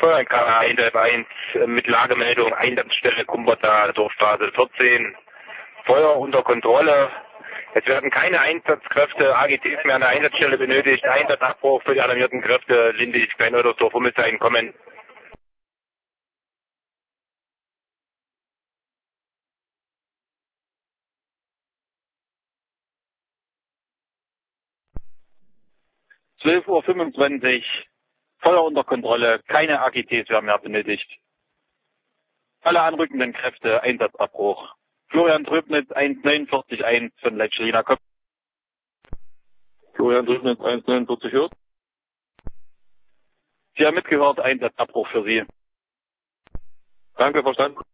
Feuerwehrkammer 111 mit Lagemeldung Einsatzstelle Kumberter Dorfstraße 14. Feuer unter Kontrolle. Es werden keine Einsatzkräfte, AGTs mehr an der Einsatzstelle benötigt. Einsatzabbruch für die alarmierten Kräfte Lindig, Klein-Oedersdorf, Hummelsheim kommen. Uhr 25, Feuer unter Kontrolle, keine AGTs werden mehr benötigt. Alle anrückenden Kräfte, Einsatzabbruch. Florian Tröbnitz 149.1 von Leitschelina kommt. Florian Tröbnitz 149 hört. Sie haben mitgehört, Einsatzabbruch für Sie. Danke, verstanden.